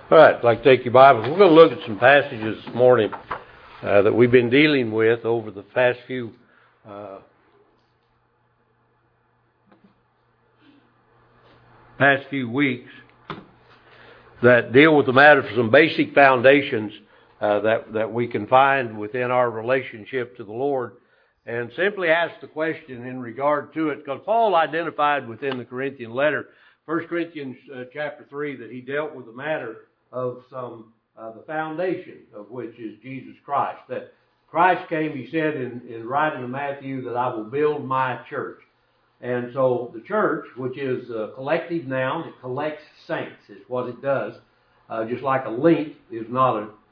All right, I'd like to take your Bible. We're going to look at some passages this morning that we've been dealing with over the past few weeks that deal with the matter of some basic foundations that we can find within our relationship to the Lord, and simply ask the question in regard to it, because Paul identified within the Corinthian letter, 1 Corinthians chapter 3, that he dealt with the matter of the foundation of which is Jesus Christ. That Christ came, he said in writing to Matthew, that I will build my church. And so the church, which is a collective noun, it collects saints, is what it does. Just like a link is not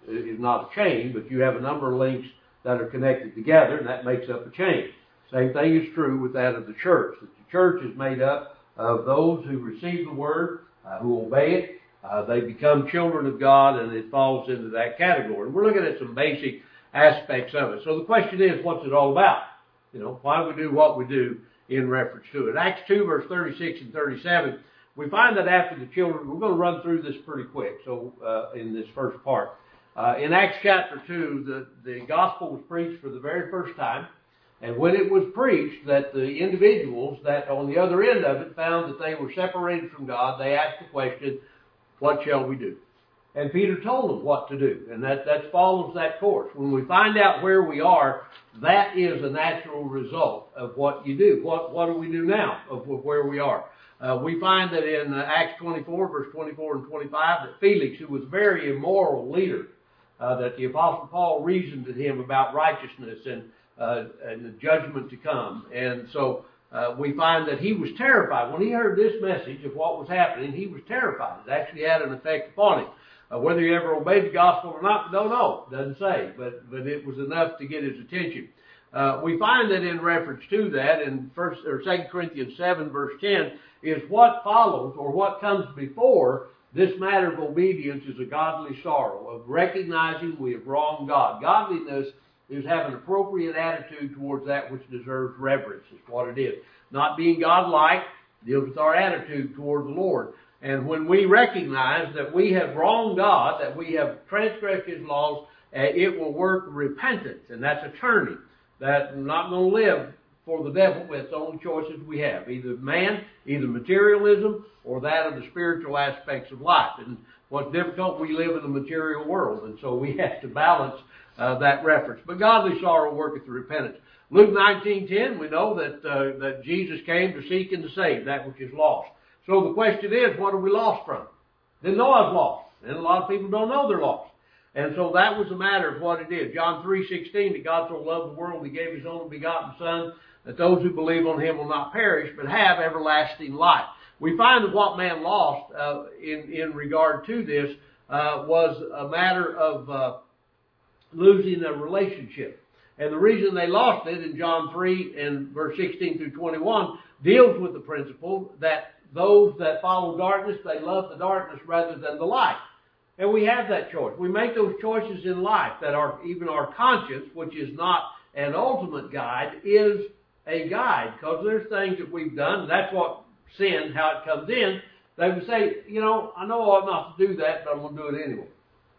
a chain, but you have a number of links that are connected together, and that makes up a chain. Same thing is true with that of the church. That the church is made up of those who receive the word, who obey it. They become children of God, and it falls into that category. We're looking at some basic aspects of it. So the question is, what's it all about? Why do we do what we do in reference to it? Acts 2, verse 36 and 37, we find that after the children, we're going to run through this pretty quick, so in this first part. In Acts chapter 2, the gospel was preached for the very first time, and when it was preached, that the individuals that on the other end of it found that they were separated from God, they asked the question, what shall we do? And Peter told them what to do, and that follows that course. When we find out where we are, that is a natural result of what you do. What do we do now of where we are? We find that in Acts 24, verse 24 and 25, that Felix, who was a very immoral leader, that the Apostle Paul reasoned to him about righteousness and the judgment to come. And so we find that he was terrified. When he heard this message of what was happening, he was terrified. It actually had an effect upon him. Whether he ever obeyed the gospel or not, don't know. Doesn't say. But it was enough to get his attention. We find that in reference to that in 2 Corinthians 7, verse 10, is what follows or what comes before this matter of obedience is a godly sorrow, of recognizing we have wronged God. Godliness is having an appropriate attitude towards that which deserves reverence, is what it is. Not being God-like deals with our attitude toward the Lord. And when we recognize that we have wronged God, that we have transgressed His laws, it will work repentance, and that's a turning. That we're not going to live for the devil. It's the only choices we have. Either man, either materialism, or that of the spiritual aspects of life. And what's difficult, we live in the material world, and so we have to balance that reference. But godly sorrow worketh the repentance. Luke 19:10, we know that Jesus came to seek and to save that which is lost. So the question is, what are we lost from? Didn't know I was lost. And a lot of people don't know they're lost. And so that was a matter of what it is. John 3:16, that God so loved the world, He gave His only begotten Son, that those who believe on Him will not perish, but have everlasting life. We find that what man lost in regard to this was a matter of losing a relationship. And the reason they lost it in John 3 and verse 16 through 21 deals with the principle that those that follow darkness, they love the darkness rather than the light. And we have that choice. We make those choices in life that even our conscience, which is not an ultimate guide, is a guide. Because there's things that we've done, and that's what sin, how it comes in. They would say, I know I ought not to do that, but I'm going to do it anyway.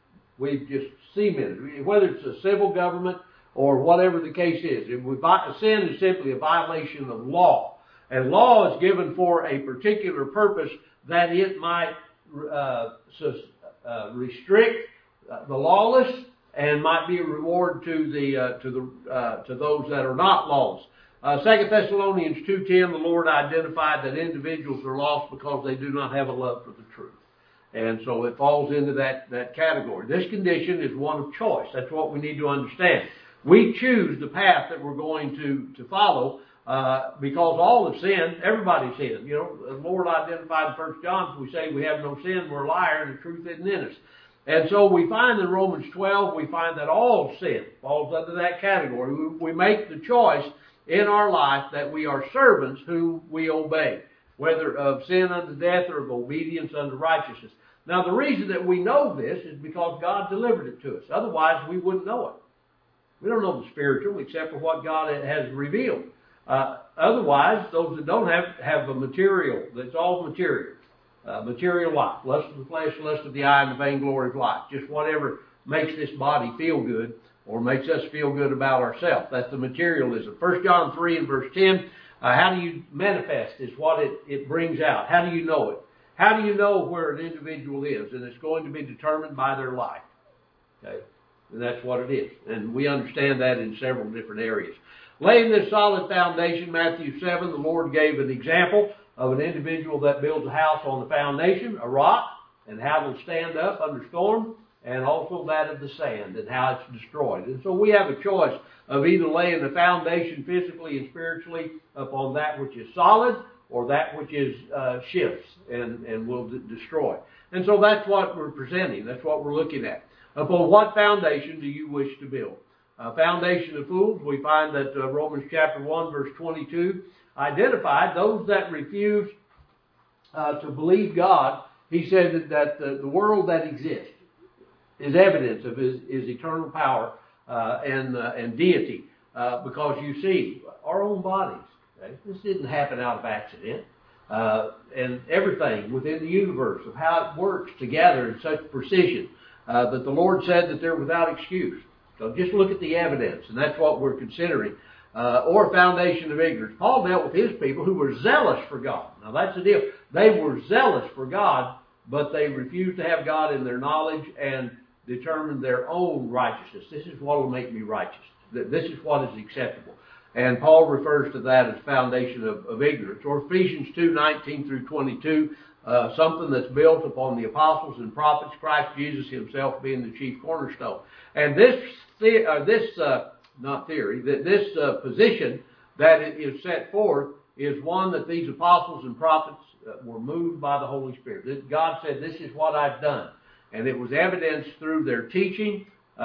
We've just cemented, whether it's a civil government or whatever the case is. Sin is simply a violation of law. And law is given for a particular purpose, that it might restrict the lawless and might be a reward to those that are not lawless. 2 Thessalonians 2:10, the Lord identified that individuals are lost because they do not have a love for the truth. And so it falls into that category. This condition is one of choice. That's what we need to understand. We choose the path that we're going to follow because all have sinned. Everybody's sinned. The Lord identified in 1 John, if we say we have no sin, we're a liar, and the truth isn't in us. And so we find in Romans 12, we find that all sin falls under that category. We make the choice in our life that we are servants whom we obey, whether of sin unto death or of obedience unto righteousness. Now, the reason that we know this is because God delivered it to us. Otherwise, we wouldn't know it. We don't know the spiritual except for what God has revealed. Otherwise, those that don't have a material, that's all material. Material life, lust of the flesh, lust of the eye, and the vainglory of life. Just whatever makes this body feel good or makes us feel good about ourselves. That's the materialism. 1 John 3 and verse 10, how do you manifest is what it brings out. How do you know it? How do you know where an individual is? And it's going to be determined by their life. Okay? And that's what it is. And we understand that in several different areas. Laying this solid foundation, Matthew 7, the Lord gave an example of an individual that builds a house on the foundation, a rock, and how it'll stand up under storm, and also that of the sand and how it's destroyed. And so we have a choice of either laying the foundation physically and spiritually upon that which is solid or that which is shifts and will destroy. And so that's what we're presenting. That's what we're looking at. Upon what foundation do you wish to build? Foundation of fools, we find that Romans chapter 1 verse 22 identified those that refuse to believe God. He said that the world that exists is evidence of his eternal power and deity. Because you see, our own bodies, okay, this didn't happen out of accident. And everything within the universe of how it works together in such precision that the Lord said that they're without excuse. So just look at the evidence, and that's what we're considering. Or foundation of ignorance. Paul dealt with his people who were zealous for God. Now that's the deal. They were zealous for God, but they refused to have God in their knowledge and determined their own righteousness. This is what will make me righteous. This is what is acceptable. And Paul refers to that as foundation of ignorance. Or Ephesians 2:19 through 22, something that's built upon the apostles and prophets, Christ Jesus himself being the chief cornerstone. And this position that is set forth is one that these apostles and prophets were moved by the Holy Spirit. God said, this is what I've done. And it was evidenced through their teaching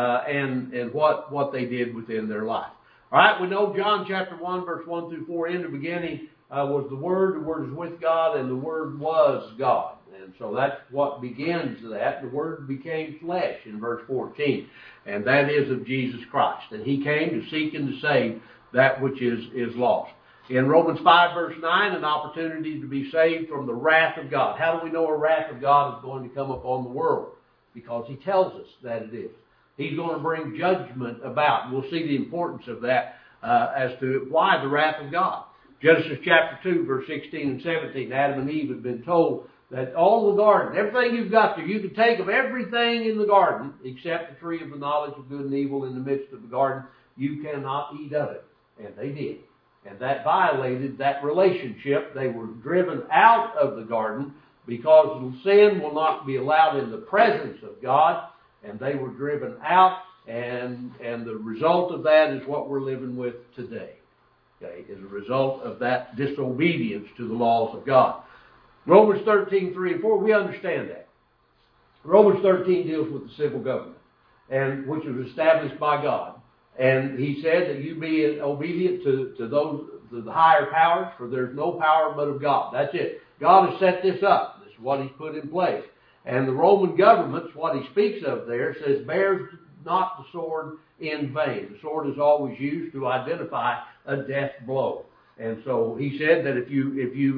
and what they did within their life. All right, we know John chapter 1, verse 1 through 4, in the beginning was the Word is with God, and the Word was God. And so that's what begins that. The Word became flesh in verse 14. And that is of Jesus Christ. And He came to seek and to save that which is lost. In Romans 5 verse 9, an opportunity to be saved from the wrath of God. How do we know a wrath of God is going to come upon the world? Because He tells us that it is. He's going to bring judgment about. We'll see the importance of that as to why the wrath of God. Genesis chapter 2 verse 16 and 17, Adam and Eve have been told that all the garden, everything you've got there, you can take of everything in the garden except the tree of the knowledge of good and evil in the midst of the garden. You cannot eat of it. And they did. And that violated that relationship. They were driven out of the garden because sin will not be allowed in the presence of God. And they were driven out. And the result of that is what we're living with today. Okay, is a result of that disobedience to the laws of God. Romans 13, 3 and 4, we understand that. Romans 13 deals with the civil government, and which was established by God. And He said that you be obedient to the higher powers, for there's no power but of God. That's it. God has set this up. This is what He's put in place. And the Roman government, what he speaks of there, says, bears not the sword in vain. The sword is always used to identify a death blow. And so he said that if you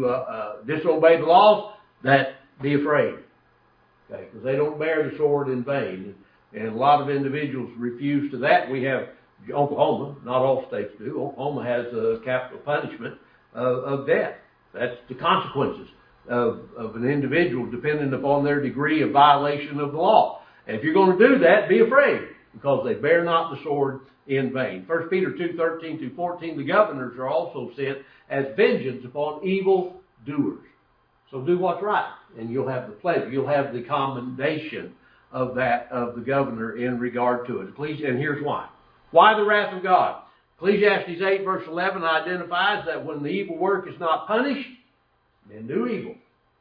disobey the laws, that be afraid. Okay, because they don't bear the sword in vain. And a lot of individuals refuse to that. We have Oklahoma, not all states do. Oklahoma has a capital punishment of death. That's the consequences of an individual depending upon their degree of violation of the law. And if you're going to do that, be afraid, because they bear not the sword in vain. 1 Peter 2:13 through 14, the governors are also sent as vengeance upon evil doers. So do what's right, and you'll have the pleasure, you'll have the commendation of the governor in regard to it. And here's why. Why the wrath of God? Ecclesiastes 8 verse 11 identifies that when the evil work is not punished, men do evil.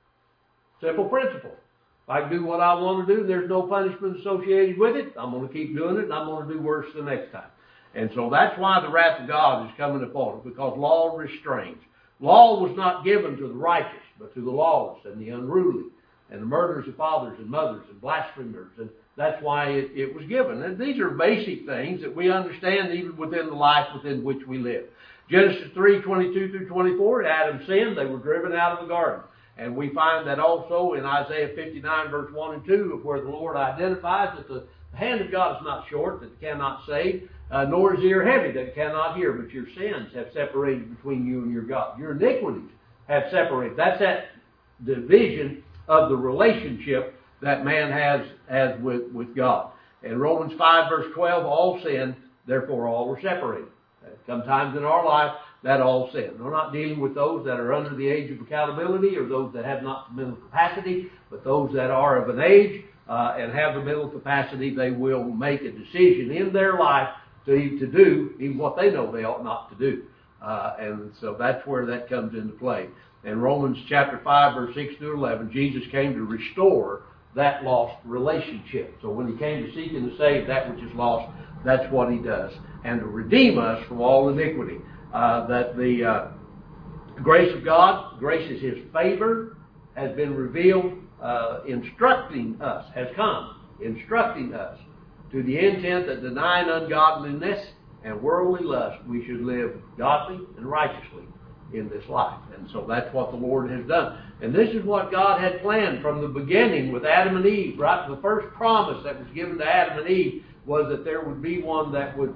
Simple principle. If I do what I want to do, there's no punishment associated with it. I'm going to keep doing it, and I'm going to do worse the next time. And so that's why the wrath of God is coming upon us, because law restrains. Law was not given to the righteous, but to the lawless and the unruly, and the murderers of fathers and mothers and blasphemers. And that's why it was given. And these are basic things that we understand even within the life within which we live. Genesis 3:22 through 24, Adam sinned. They were driven out of the garden. And we find that also in Isaiah 59, verse 1 and 2, where the Lord identifies that the hand of God is not short, that it cannot save, nor is his ear heavy, that it cannot hear, but your sins have separated between you and your God. Your iniquities have separated. That's that division of the relationship that man has with God. In Romans 5, verse 12, all sinned, therefore all were separated. Sometimes in our life, that all sin. We're not dealing with those that are under the age of accountability or those that have not the mental capacity, but those that are of an age and have the mental capacity, they will make a decision in their life to do even what they know they ought not to do. And so that's where that comes into play. In Romans chapter 5, verse 6 through 11, Jesus came to restore that lost relationship. So when he came to seek and to save that which is lost, that's what he does. And to redeem us from all iniquity. That the grace of God, grace is his favor, has been revealed, instructing us, has come, instructing us to the intent that denying ungodliness and worldly lust, we should live godly and righteously in this life. And so that's what the Lord has done. And this is what God had planned from the beginning with Adam and Eve. Right? The first promise that was given to Adam and Eve was that there would be one that would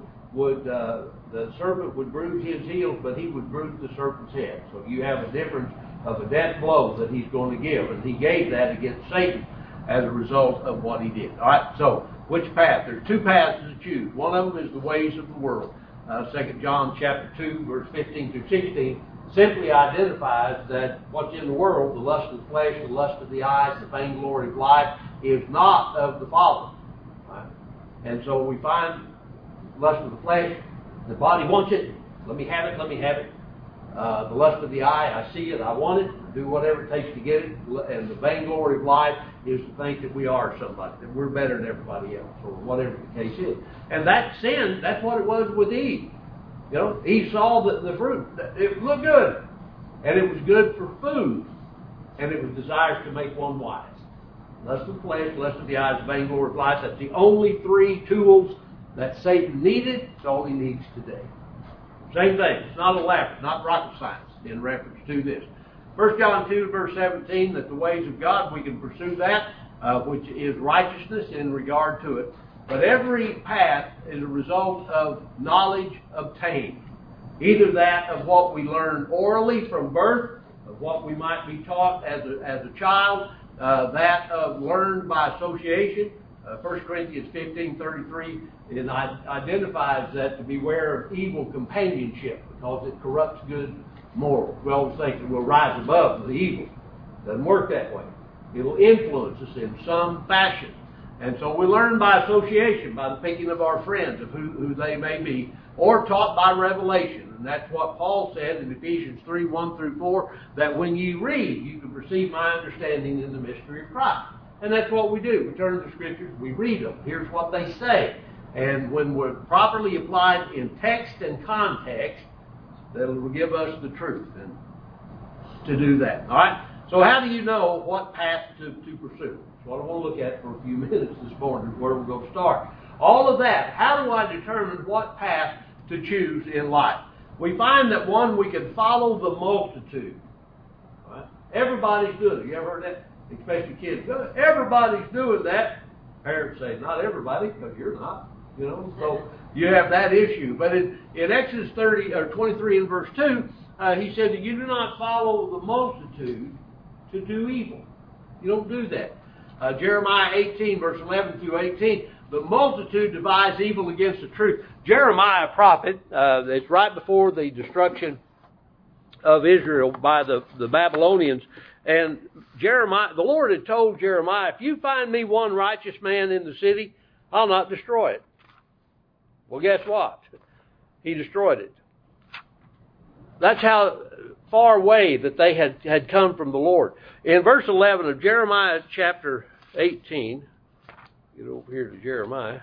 the serpent would bruise his heels, but he would bruise the serpent's head. So you have a difference of a death blow that he's going to give. And he gave that against Satan as a result of what he did. All right, so which path? There's two paths to choose. One of them is the ways of the world. 2 John chapter 2, verse 15 through 16, simply identifies that what's in the world, the lust of the flesh, the lust of the eyes, the vainglory of life, is not of the Father. Right? And so we find lust of the flesh, the body wants it, let me have it, let me have it. The lust of the eye, I see it, I want it, I do whatever it takes to get it. And the vainglory of life is to think that we are somebody, that we're better than everybody else, or whatever the case is. And that sin, that's what it was with Eve. You know, Eve saw the fruit. It looked good. And it was good for food. And it was desires to make one wise. Lust of the flesh, lust of the eyes, vainglory of life. That's the only three tools that Satan needed. It's all he needs today. Same thing. It's not elaborate, not rocket science in reference to this. 1 John 2, verse 17, that the ways of God, we can pursue that, which is righteousness in regard to it. But every path is a result of knowledge obtained. Either that of what we learn orally from birth, of what we might be taught as a child, that of learned by association. 1 Corinthians 15:33 identifies that to beware of evil companionship because it corrupts good morals. We always think that we'll rise above the evil. It doesn't work that way. It'll influence us in some fashion. And so we learn by association, by the picking of our friends, of who they may be, or taught by revelation. And that's what Paul said in Ephesians 3, 1 through 4, that when you read, you can perceive my understanding in the mystery of Christ. And that's what we do. We turn to the Scriptures, we read them. Here's what they say. And when we're properly applied in text and context, that will give us the truth and to do that. All right? So how do you know what path to pursue? That's what I want to look at for a few minutes this morning, where we're going to start. All of that, how do I determine what path to choose in life? We find that one, we can follow the multitude. All right? Everybody's doing it. You ever heard that? Especially kids. Everybody's doing that. Parents say, not everybody, because you're not. You know, so you have that issue. But in Exodus 23 and verse 2, he said that you do not follow the multitude to do evil. You don't do that. Jeremiah 18, verse 11 through 18, the multitude devise evil against the truth. Jeremiah, a prophet, it's right before the destruction of Israel by the Babylonians. And Jeremiah, the Lord had told Jeremiah, if you find me one righteous man in the city, I'll not destroy it. Well, guess what? He destroyed it. That's how far away that they had come from the Lord. In verse 11 of Jeremiah chapter 18, get over here to Jeremiah.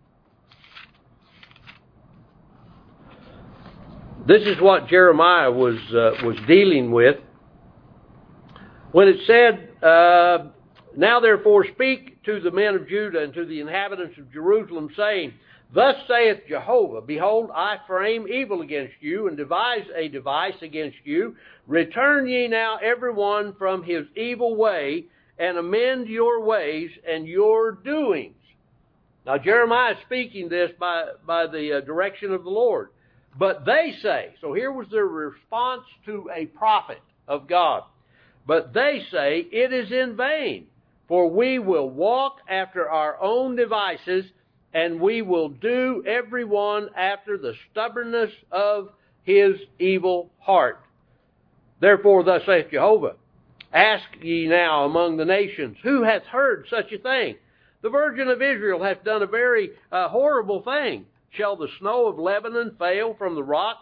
This is what Jeremiah was dealing with. When it said, now therefore speak to the men of Judah and to the inhabitants of Jerusalem, saying, Thus saith Jehovah, Behold, I frame evil against you, and devise a device against you. Return ye now every one from his evil way, and amend your ways and your doings. Now Jeremiah is speaking this by the direction of the Lord. But they say, so here was their response to a prophet of God. But they say, it is in vain, for we will walk after our own devices, and we will do every one after the stubbornness of his evil heart. Therefore thus saith Jehovah, Ask ye now among the nations, who hath heard such a thing? The Virgin of Israel hath done a very horrible thing. Shall the snow of Lebanon fail from the rock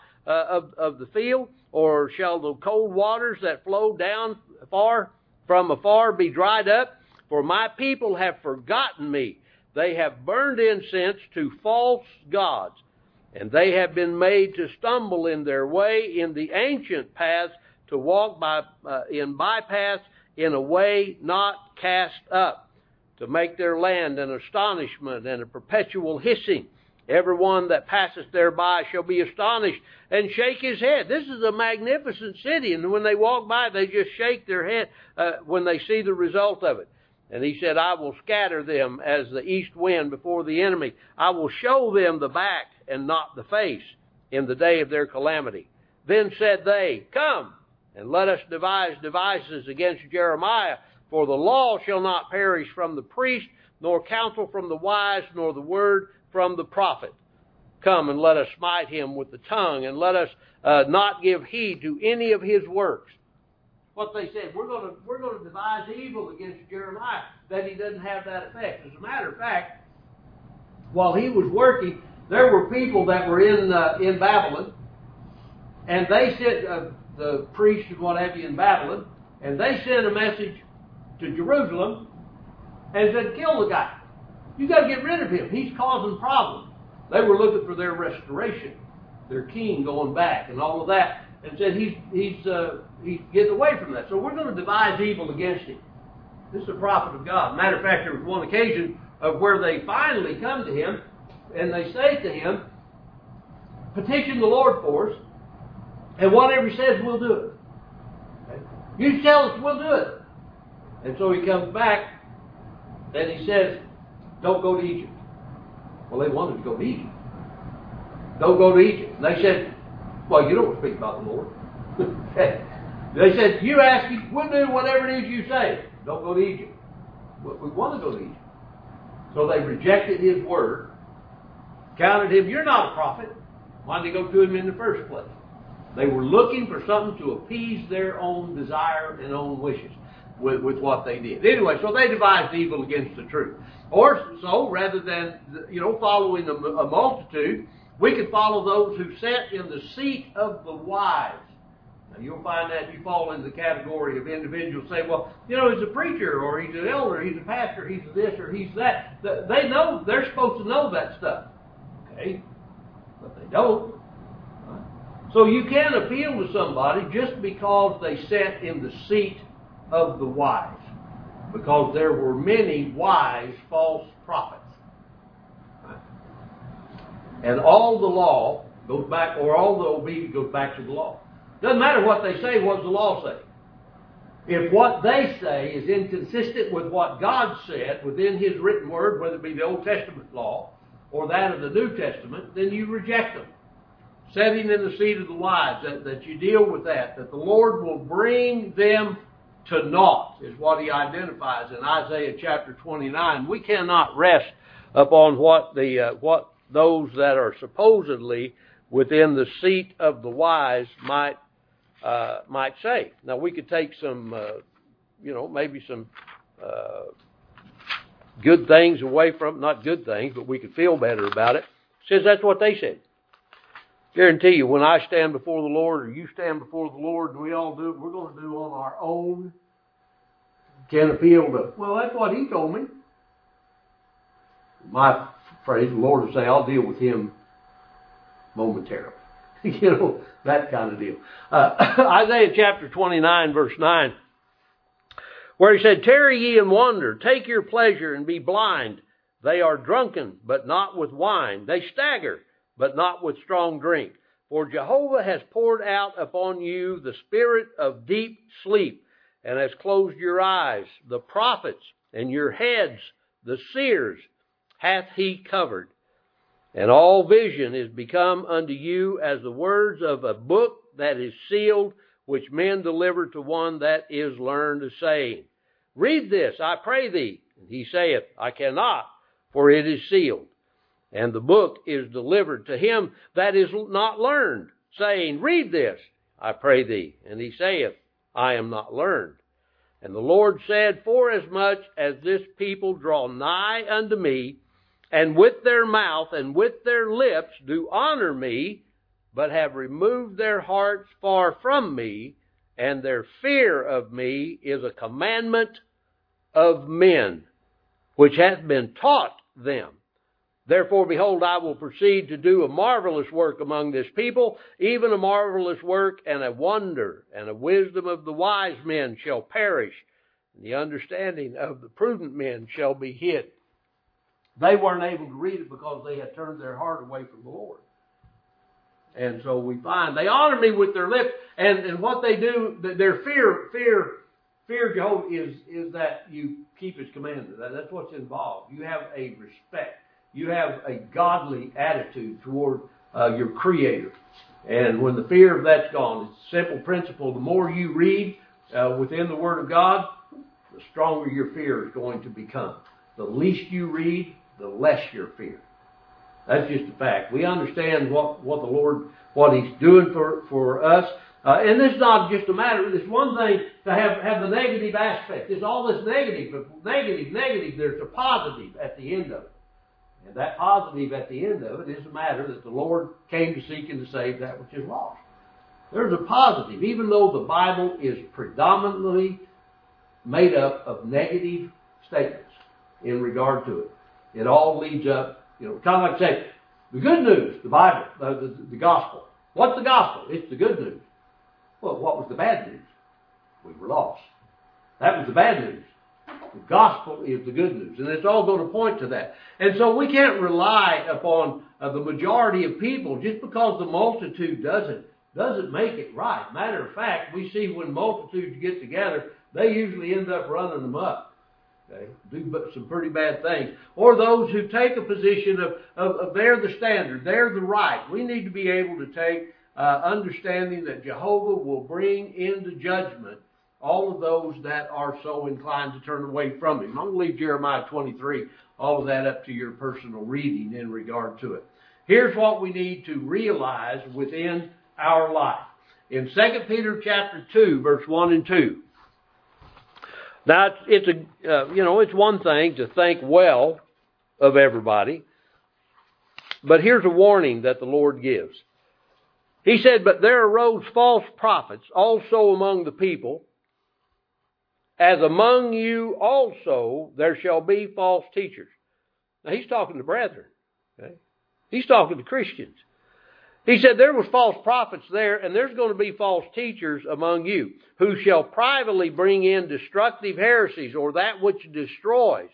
of the field? Or shall the cold waters that flow down from afar be dried up? For my people have forgotten me. They have burned incense to false gods, and they have been made to stumble in their way in the ancient paths, to walk in bypaths in a way not cast up, to make their land an astonishment and a perpetual hissing. Everyone that passeth thereby shall be astonished and shake his head. This is a magnificent city, and when they walk by, they just shake their head when they see the result of it. And he said, I will scatter them as the east wind before the enemy. I will show them the back and not the face in the day of their calamity. Then said they, Come, and let us devise devices against Jeremiah, for the law shall not perish from the priest, nor counsel from the wise, nor the word from the prophet. Come and let us smite him with the tongue, and let us not give heed to any of his works. What they said, we're going to devise evil against Jeremiah, that he doesn't have that effect. As a matter of fact, while he was working, there were people that were in Babylon, and they sent the priests and what have you in Babylon, and they sent a message to Jerusalem and said, kill the guy. You got to get rid of him. He's causing problems. They were looking for their restoration, their king going back and all of that, and said he's getting away from that. So we're going to devise evil against him. This is a prophet of God. Matter of fact, there was one occasion of where they finally come to him and they say to him, petition the Lord for us, and whatever he says, we'll do it. Okay? You tell us, we'll do it. And so he comes back and he says, don't go to Egypt. Well, they wanted to go to Egypt. Don't go to Egypt. And they said, well, you don't speak about the Lord. They said, you ask him, we'll do whatever it is you say. Don't go to Egypt. Well, we want to go to Egypt. So they rejected his word, counted him, you're not a prophet. Why did they go to him in the first place? They were looking for something to appease their own desire and own wishes with what they did. Anyway, so they devised evil against the truth. Or so, rather than following a multitude, we could follow those who sat in the seat of the wise. Now you'll find that you fall into the category of individuals say, well, he's a preacher, or he's an elder, he's a pastor, he's this, or he's that. They know, they're supposed to know that stuff. Okay? But they don't. So you can appeal to somebody just because they sat in the seat of the wise, because there were many wise false prophets. And all the law goes back, or all the obedience goes back to the law. Doesn't matter what they say, what does the law say? If what they say is inconsistent with what God said within His written word, whether it be the Old Testament law or that of the New Testament, then you reject them. Sitting in the seat of the wise, that you deal with that the Lord will bring them to naught, is what He identifies in Isaiah chapter 29. We cannot rest upon what those that are supposedly within the seat of the wise might say. Now we could take some, maybe some good things away from, not good things, but we could feel better about it. It says that's what they said. Guarantee you, when I stand before the Lord, or you stand before the Lord, and we all do it, we're going to do on our own. Can't appeal to, well, that's what He told me. My phrase, the Lord will say, I'll deal with him momentarily. That kind of deal. Isaiah chapter 29, verse 9, where He said, tarry ye and wonder, take your pleasure and be blind. They are drunken, but not with wine. They stagger, but not with strong drink. For Jehovah has poured out upon you the spirit of deep sleep, and has closed your eyes. The prophets and your heads, the seers, hath he covered. And all vision is become unto you as the words of a book that is sealed, which men deliver to one that is learned, saying, Read this, I pray thee. And he saith, I cannot, for it is sealed. And the book is delivered to him that is not learned, saying, Read this, I pray thee. And he saith, I am not learned. And the Lord said, Forasmuch as this people draw nigh unto me, and with their mouth and with their lips do honor me, but have removed their hearts far from me, and their fear of me is a commandment of men, which hath been taught them. Therefore, behold, I will proceed to do a marvelous work among this people, even a marvelous work and a wonder, and the wisdom of the wise men shall perish, and the understanding of the prudent men shall be hid. They weren't able to read it because they had turned their heart away from the Lord. And so we find they honor me with their lips, and what they do, their fear Jehovah is that you keep his commandments. That's what's involved. You have a respect. You have a godly attitude toward your Creator. And when the fear of that's gone, it's a simple principle. The more you read within the Word of God, the stronger your fear is going to become. The least you read, the less your fear. That's just a fact. We understand what the Lord, what he's doing for us. And it's not just a matter, it's one thing to have the negative aspect. There's all this negative, but negative, there's a positive at the end of it. And that positive at the end of it is a matter that the Lord came to seek and to save that which is lost. There's a positive, even though the Bible is predominantly made up of negative statements in regard to it. It all leads up, kind of like say, the good news, the Bible, the gospel. What's the gospel? It's the good news. Well, what was the bad news? We were lost. That was the bad news. The gospel is the good news. And it's all going to point to that. And so we can't rely upon the majority of people just because the multitude doesn't make it right. Matter of fact, we see when multitudes get together, they usually end up running them up. Okay? Do some pretty bad things. Or those who take a position of they're the standard, they're the right. We need to be able to take understanding that Jehovah will bring into judgment all of those that are so inclined to turn away from him. I'm going to leave Jeremiah 23, all of that up to your personal reading in regard to it. Here's what we need to realize within our life. In 2 Peter chapter 2, verse 1 and 2. Now, it's one thing to think well of everybody, but here's a warning that the Lord gives. He said, But there arose false prophets also among the people, as among you also there shall be false teachers. Now, he's talking to brethren. Okay? He's talking to Christians. He said there was false prophets there, and there's going to be false teachers among you, who shall privately bring in destructive heresies, or that which destroys,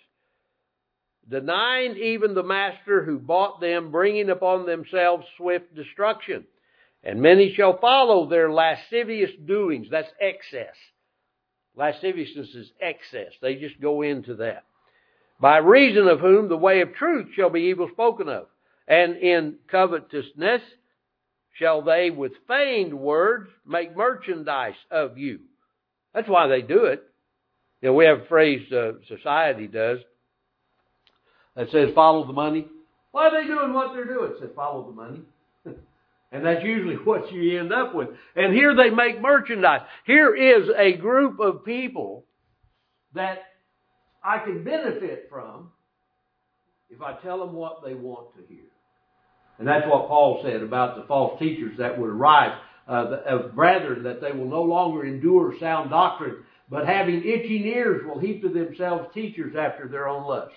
denying even the master who bought them, bringing upon themselves swift destruction. And many shall follow their lascivious doings. That's excess. Lasciviousness is excess. They just go into that. By reason of whom the way of truth shall be evil spoken of. And in covetousness shall they with feigned words make merchandise of you. That's why they do it. We have a phrase society does that says follow the money. Why are they doing what they're doing? It says follow the money. And that's usually what you end up with. And here they make merchandise. Here is a group of people that I can benefit from if I tell them what they want to hear. And that's what Paul said about the false teachers that would arise of brethren, that they will no longer endure sound doctrine, but having itching ears will heap to themselves teachers after their own lust.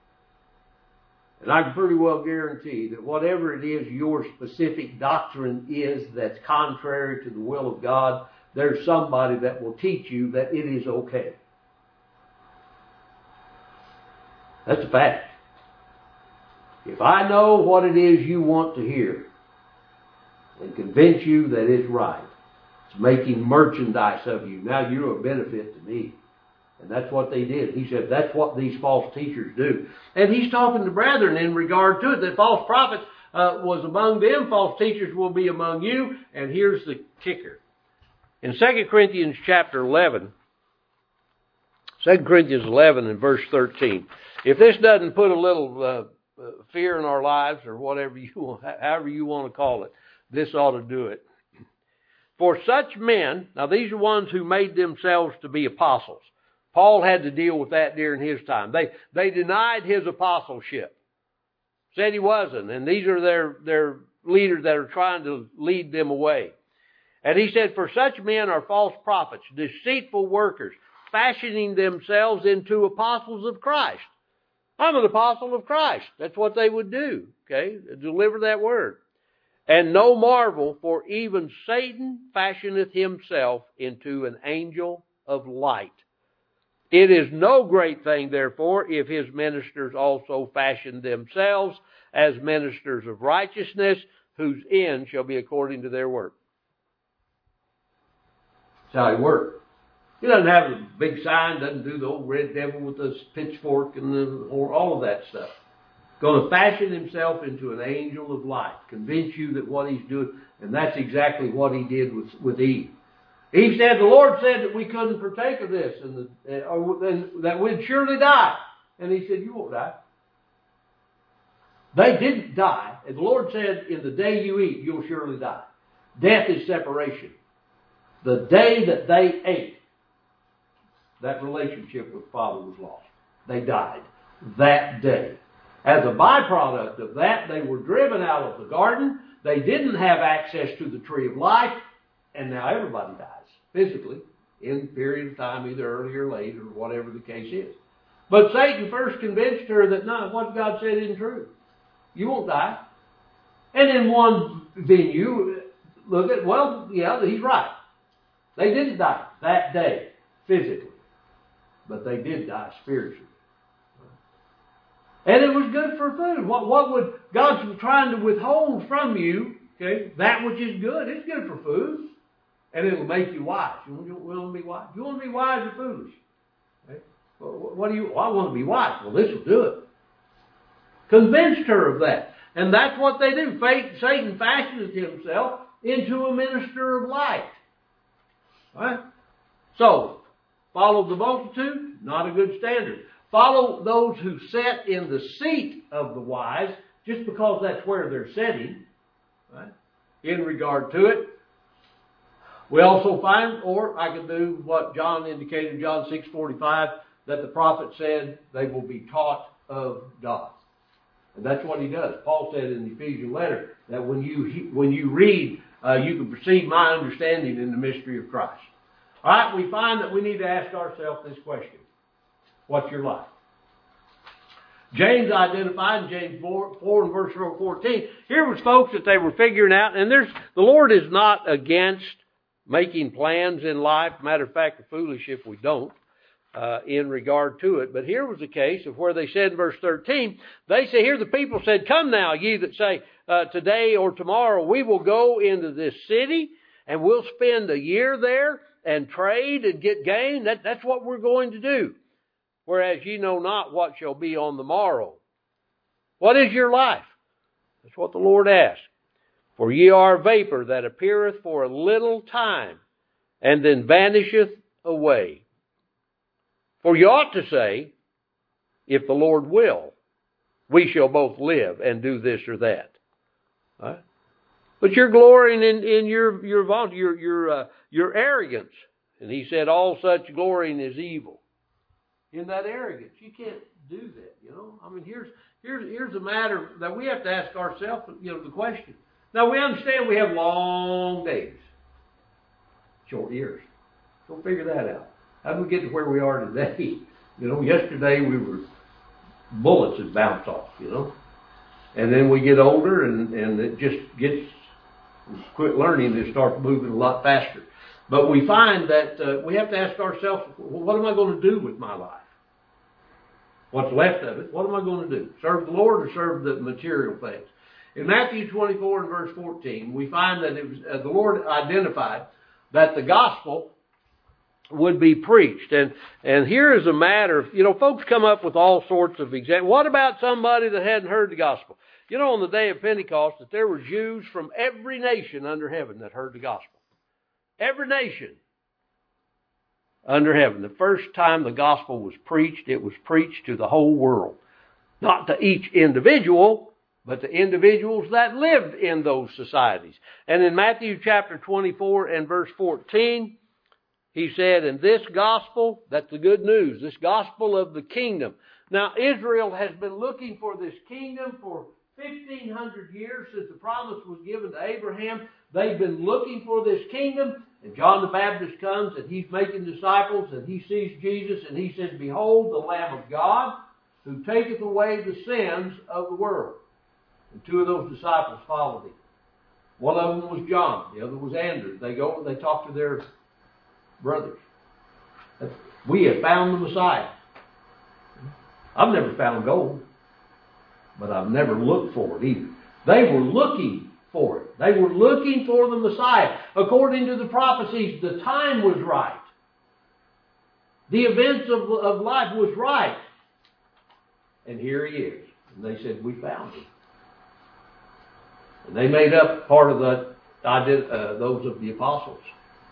And I can pretty well guarantee that whatever it is your specific doctrine is that's contrary to the will of God, there's somebody that will teach you that it is okay. That's a fact. If I know what it is you want to hear and convince you that it's right, it's making merchandise of you. Now you're a benefit to me. And that's what they did. He said that's what these false teachers do. And he's talking to brethren in regard to it, that false prophets was among them, false teachers will be among you. And here's the kicker. In 2 Corinthians chapter 11, 2 Corinthians 11 and verse 13, if this doesn't put a little fear in our lives, or whatever you want, however you want to call it, this ought to do it. For such men, now these are ones who made themselves to be apostles. Paul had to deal with that during his time. They denied his apostleship. Said he wasn't. And these are their leaders that are trying to lead them away. And he said, for such men are false prophets, deceitful workers, fashioning themselves into apostles of Christ. I'm an apostle of Christ. That's what they would do. Okay? Deliver that word. And no marvel, for even Satan fashioneth himself into an angel of light. It is no great thing, therefore, if his ministers also fashion themselves as ministers of righteousness, whose end shall be according to their work. That's how he worked. He doesn't have a big sign, doesn't do the old red devil with the pitchfork or all of that stuff. Going to fashion himself into an angel of light. Convince you that what he's doing, and that's exactly what he did with Eve. He said, the Lord said that we couldn't partake of this, and that we'd surely die. And he said, you won't die. They didn't die. And the Lord said, in the day you eat, you'll surely die. Death is separation. The day that they ate, that relationship with Father was lost. They died that day. As a byproduct of that, they were driven out of the garden. They didn't have access to the tree of life. And now everybody dies physically in a period of time, either early or late, or whatever the case is. But Satan first convinced her that no, what God said isn't true. You won't die. And in one venue, look at, well, yeah, he's right. They didn't die that day physically, but they did die spiritually. And it was good for food. What would God's trying to withhold from you? Okay, that which is good. It's good for food. And it'll make you wise. You want to be wise? You want to be wise or foolish? Okay? Well, I want to be wise. Well, this will do it. Convinced her of that. And that's what they do. Satan fashions himself into a minister of light. Right? So, follow the multitude, not a good standard. Follow those who sit in the seat of the wise, just because that's where they're sitting, right? In regard to it. We also find, or I could do what John indicated, John 6:45, that the prophet said they will be taught of God. And that's what he does. Paul said in the Ephesian letter that when you read, you can perceive my understanding in the mystery of Christ. All right, we find that we need to ask ourselves this question. What's your life? James identified in James 4 and verse 14. Here was folks that they were figuring out, and the Lord is not against making plans in life. Matter of fact, we're foolish if we don't in regard to it. But here was a case of where they said in verse 13, they say, here the people said, come now, ye that say, today or tomorrow we will go into this city and we'll spend a year there and trade and get gain. That's what we're going to do. Whereas ye know not what shall be on the morrow. What is your life? That's what the Lord asked. For ye are a vapor that appeareth for a little time, and then vanisheth away. For ye ought to say, if the Lord will, we shall both live and do this or that. Right? But you're glorying in your arrogance. And he said, all such glorying is evil. In that arrogance, you can't do that. You know, I mean, here's a matter that we have to ask ourselves. You know, the question. Now we understand we have long days, short years. So figure that out. How do we get to where we are today? You know, yesterday we were bullets that bounce off. You know, and then we get older and it just gets quit learning and start moving a lot faster. But we find that we have to ask ourselves, well, what am I going to do with my life? What's left of it, what am I going to do? Serve the Lord or serve the material things? In Matthew 24 and verse 14, we find that it was, the Lord identified that the gospel would be preached. And here is a matter, folks come up with all sorts of examples. What about somebody that hadn't heard the gospel? On the day of Pentecost, that there were Jews from every nation under heaven that heard the gospel. Every nation under heaven. The first time the gospel was preached, it was preached to the whole world. Not to each individual, but the individuals that lived in those societies. And in Matthew chapter 24 and verse 14, he said, "And this gospel," that's the good news, this gospel of the kingdom. Now, Israel has been looking for this kingdom for 1,500 years since the promise was given to Abraham. They've been looking for this kingdom. And John the Baptist comes and he's making disciples and he sees Jesus and he says, "Behold, the Lamb of God who taketh away the sins of the world." And two of those disciples followed him. One of them was John. The other was Andrew. They go and they talk to their brothers. "We have found the Messiah." I've never found gold, but I've never looked for it either. They were looking for it. They were looking for the Messiah. According to the prophecies, the time was right. The events of life was right. And here he is. And they said, "We found him." And they made up part of those of the apostles.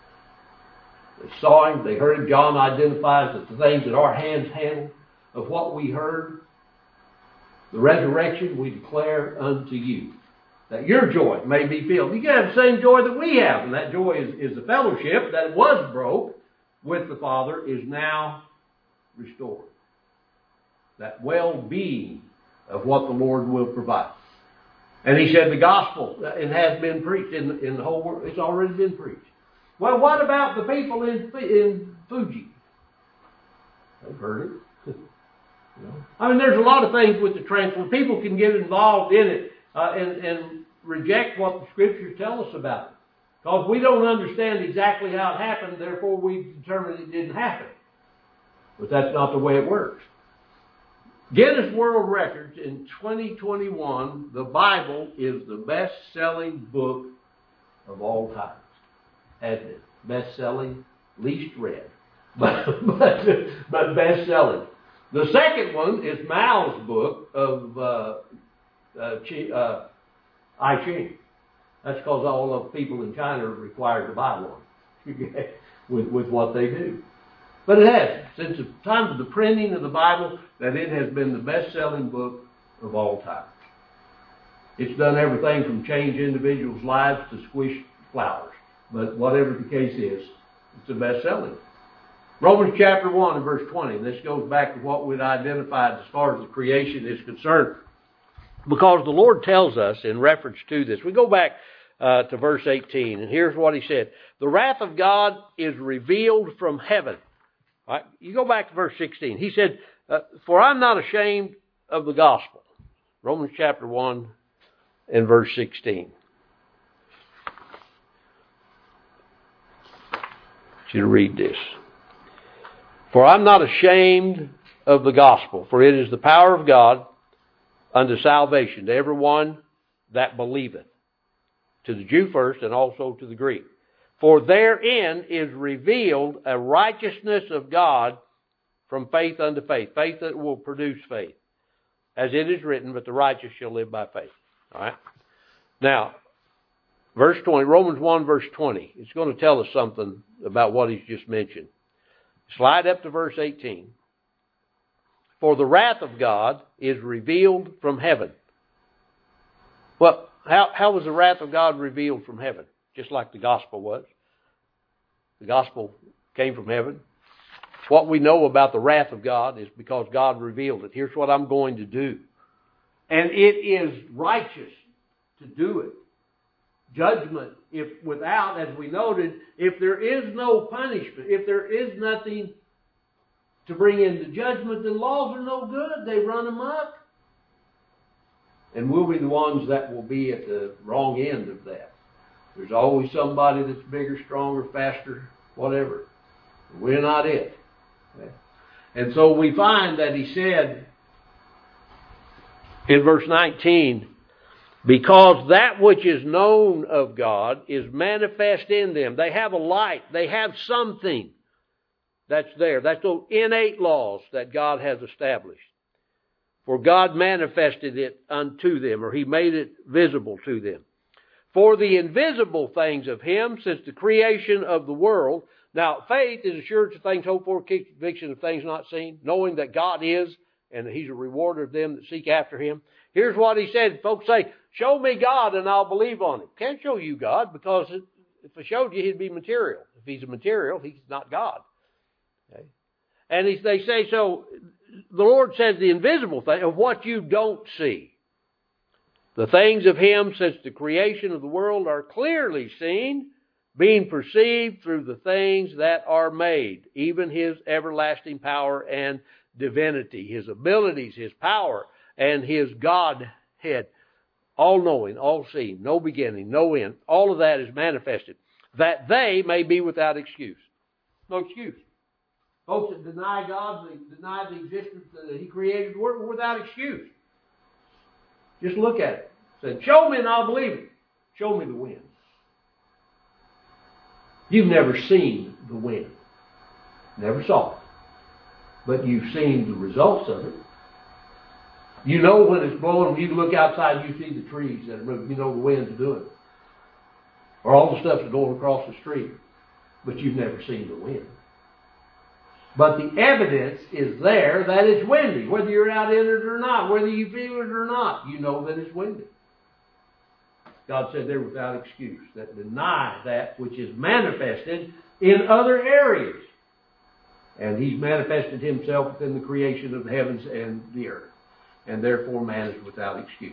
They saw him. They heard him. John identifies that the things that our hands handled, of what we heard, the resurrection we declare unto you, that your joy may be filled. You can have the same joy that we have, and that joy is the fellowship that was broke with the Father is now restored. That well-being of what the Lord will provide. And he said the gospel, it has been preached in the whole world. It's already been preached. Well, what about the people in Fuji? They've heard it. There's a lot of things with the transfer. People can get involved in it and reject what the Scriptures tell us about it. Because we don't understand exactly how it happened, therefore we determine it didn't happen. But that's not the way it works. Guinness World Records in 2021, the Bible is the best-selling book of all time. Hasn't it? Best-selling, least read. But best-selling. The second one is Mao's book of I Ching. That's because all of the people in China are required to buy one with what they do. But it has, since the time of the printing of the Bible, that it has been the best-selling book of all time. It's done everything from change individuals' lives to squish flowers. But whatever the case is, it's a best-selling. Romans chapter 1 and verse 20. This goes back to what we'd identified as far as the creation is concerned. Because the Lord tells us in reference to this. We go back to verse 18, and here's what he said. "The wrath of God is revealed from heaven." All right, you go back to verse 16. He said, "For I'm not ashamed of the gospel." Romans chapter 1 and verse 16. I want you to read this. "For I'm not ashamed of the gospel, for it is the power of God unto salvation to everyone that believeth, to the Jew first and also to the Greek. For therein is revealed a righteousness of God from faith unto faith." Faith that will produce faith. "As it is written, but the righteous shall live by faith." All right. Now, verse 20, Romans 1 verse 20. It's going to tell us something about what he's just mentioned. Slide up to verse 18. "For the wrath of God is revealed from heaven." Well, how was the wrath of God revealed from heaven? Just like the gospel was. The gospel came from heaven. What we know about the wrath of God is because God revealed it. Here's what I'm going to do. And it is righteous to do it. Judgment, if without, as we noted, if there is no punishment, if there is nothing to bring into judgment, then laws are no good. They run amok. And we'll be the ones that will be at the wrong end of that. There's always somebody that's bigger, stronger, faster, whatever. We're not it. Okay? And so we find that he said in verse 19, because that which is known of God is manifest in them. They have a light. They have something that's there. That's those innate laws that God has established. For God manifested it unto them, or He made it visible to them. For the invisible things of Him, since the creation of the world. Now, faith is assurance of things hoped for, conviction of things not seen, knowing that God is, and that He's a rewarder of them that seek after Him. Here's what He said. Folks say, show me God and I'll believe on Him. Can't show you God, because if I showed you, He'd be material. If He's a material, He's not God. Okay? And they say, so the Lord says the invisible thing of what you don't see. The things of Him since the creation of the world are clearly seen, being perceived through the things that are made, even His everlasting power and divinity, His abilities, His power, and His Godhead, all-knowing, all-seeing, no beginning, no end. All of that is manifested, that they may be without excuse. No excuse. Folks that deny God, deny the existence that He created, we're without excuse. Just look at it. Say, show me and I'll believe it. Show me the wind. You've never seen the wind. Never saw it. But you've seen the results of it. You know when it's blowing. When you look outside, you see the trees that are moving. You know the wind's doing it. Or all the stuff that's going across the street. But you've never seen the wind. But the evidence is there that it's windy. Whether you're out in it or not, whether you feel it or not, you know that it's windy. God said they're without excuse, that deny that which is manifested in other areas. And He's manifested Himself within the creation of the heavens and the earth. And therefore man is without excuse.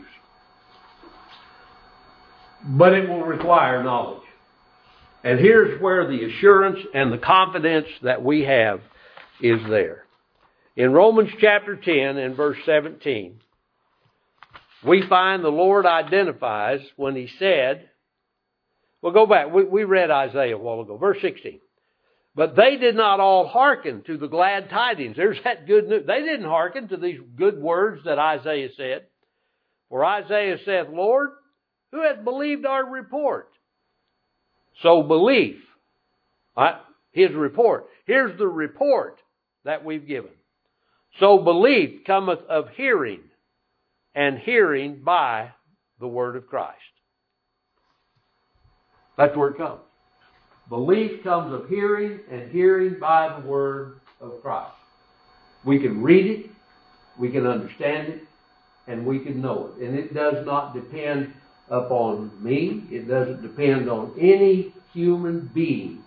But it will require knowledge. And here's where the assurance and the confidence that we have is there. In Romans chapter 10 and verse 17, we find the Lord identifies when He said, well, go back. We read Isaiah a while ago. Verse 16. But they did not all hearken to the glad tidings. There's that good news. They didn't hearken to these good words that Isaiah said. For Isaiah saith, Lord, who hath believed our report? So belief, His report. Here's the report that we've given. So belief cometh of hearing, and hearing by the word of Christ. That's where it comes. Belief comes of hearing, and hearing by the word of Christ. We can read it, we can understand it, and we can know it. And it does not depend upon me. It doesn't depend on any human being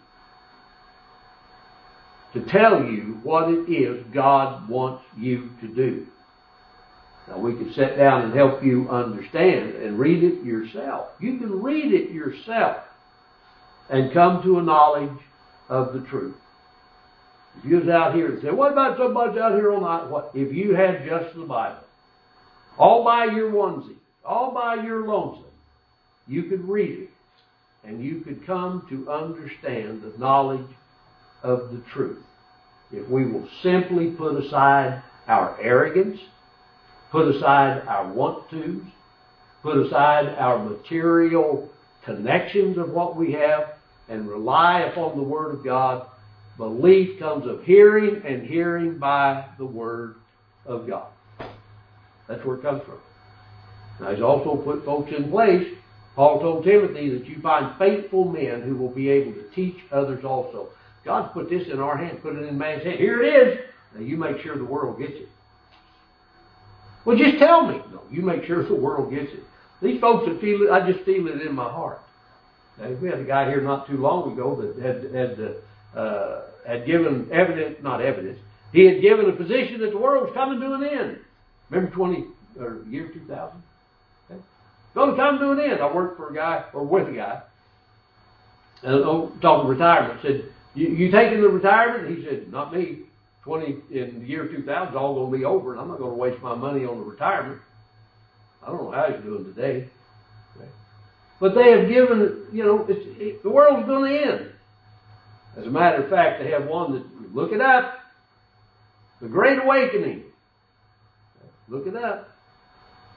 to tell you what it is God wants you to do. Now, we could sit down and help you understand and read it yourself. You can read it yourself and come to a knowledge of the truth. If you was out here and say, what about somebody out here all night? What if you had just the Bible? All by your onesie, all by your lonesome, you could read it and you could come to understand the knowledge of the truth. If we will simply put aside our arrogance, put aside our want-tos, put aside our material connections of what we have, and rely upon the Word of God, belief comes of hearing, and hearing by the Word of God. That's where it comes from. Now, He's also put folks in place. Paul told Timothy that you find faithful men who will be able to teach others also. God's put this in our hands, put it in man's hand. Here it is. Now you make sure the world gets it. Well, just tell me. No, you make sure the world gets it. These folks that feel it, I just feel it in my heart. Now, we had a guy here not too long ago that had given evidence. He had given a position that the world was coming to an end. Remember year 2000? Okay. Going to come to an end. I worked for a guy, or with a guy, talking retirement. Said, you taking the retirement? He said, not me. In the year 2000 is all going to be over, and I'm not going to waste my money on the retirement. I don't know how he's doing today. Okay. But they have given, the world's going to end. As a matter of fact, they have one that, look it up, The Great Awakening. Look it up.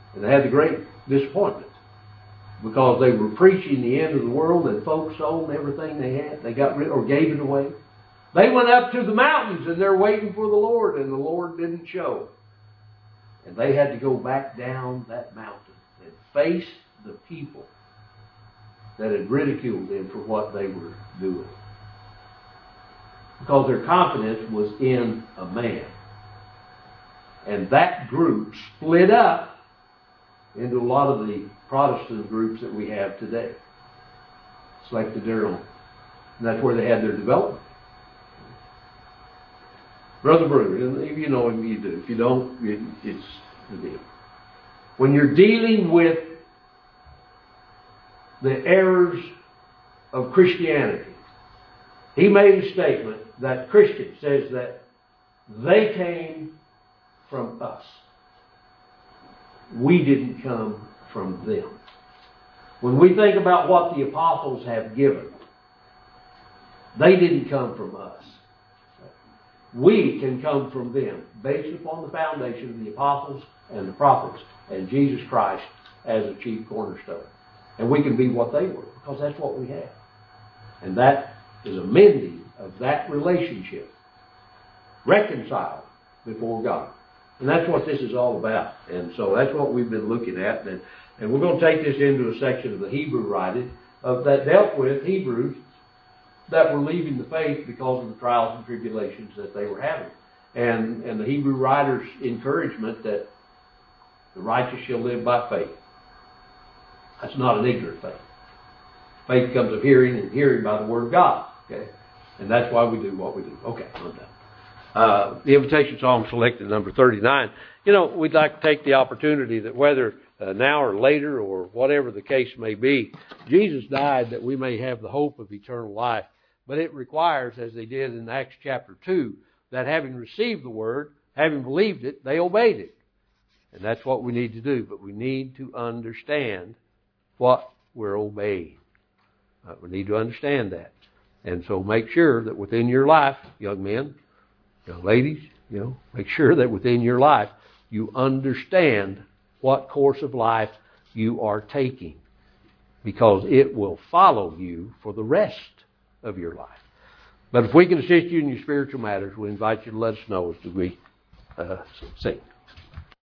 And they had the great disappointment because they were preaching the end of the world and folks sold everything they had. They got rid or gave it away. They went up to the mountains and they're waiting for the Lord, and the Lord didn't show. And they had to go back down that mountain and face the people that had ridiculed them for what they were doing. Because their confidence was in a man. And that group split up into a lot of the Protestant groups that we have today. Selected their own. And that's where they had their development. Brother Brewer, if you know him, you do. If you don't, it's the deal. When you're dealing with the errors of Christianity, he made a statement that Christian says that they came from us. We didn't come from them. When we think about what the apostles have given, they didn't come from us. We can come from them based upon the foundation of the apostles and the prophets and Jesus Christ as a chief cornerstone. And we can be what they were because that's what we have. And that is a mending of that relationship, reconciled before God. And that's what this is all about. And so that's what we've been looking at. And we're going to take this into a section of the Hebrew writing that dealt with Hebrews that were leaving the faith because of the trials and tribulations that they were having. And the Hebrew writer's encouragement that the righteous shall live by faith. That's not an ignorant faith. Faith comes of hearing, and hearing by the Word of God. Okay? And that's why we do what we do. Okay, I'm done. The invitation song selected, number 39. You know, we'd like to take the opportunity that whether now or later or whatever the case may be, Jesus died that we may have the hope of eternal life. But it requires, as they did in Acts chapter 2, that having received the Word, having believed it, they obeyed it. And that's what we need to do. But we need to understand what we're obeying. We need to understand that. And so make sure that within your life, young men, young ladies, make sure that within your life you understand what course of life you are taking. Because it will follow you for the rest of your life. But if we can assist you in your spiritual matters, we invite you to let us know as we sing.